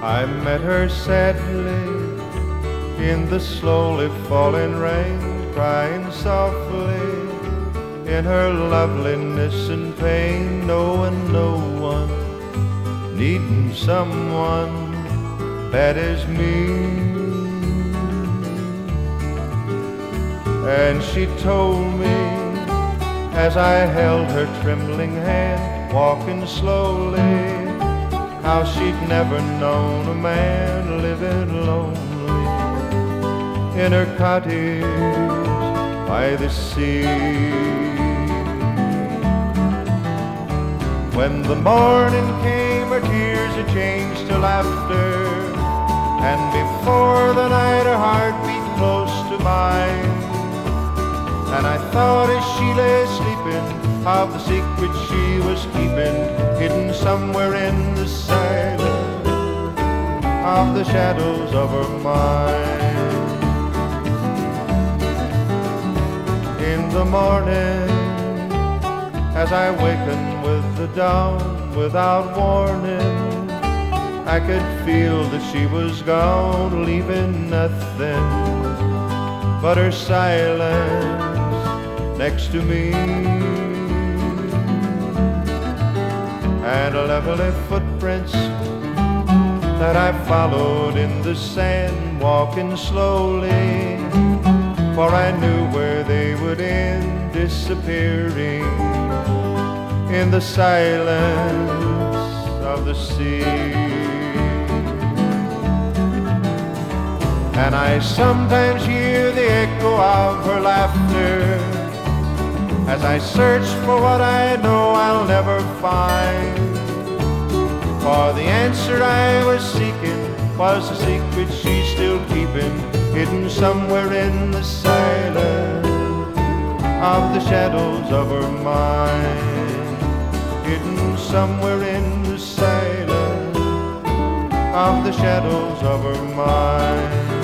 I met her sadly in the slowly falling rain, crying softly in her loveliness and pain, knowing no one, needing someone bad as me. And she told me as I held her trembling hand, walking slowly, how she'd never known a man living lonely in her cottage by the sea. When the morning came, her tears had changed to laughter, and before the night her heart beat close to mine. And I thought as she lay sleeping of the secret she was keeping, hidden somewhere in the silence of the shadows of her mind. In the morning, as I wakened with the dawn without warning, I could feel that she was gone, leaving nothing but her silence next to me. And lovely footprints that I followed in the sand, walking slowly, for I knew where they would end, disappearing in the silence of the sea. And I sometimes hear the echo of her laughter as I search for what I know I'll never find. For the answer I was seeking was a secret she's still keeping, hidden somewhere in the silence of the shadows of her mind. Hidden somewhere in the silence of the shadows of her mind.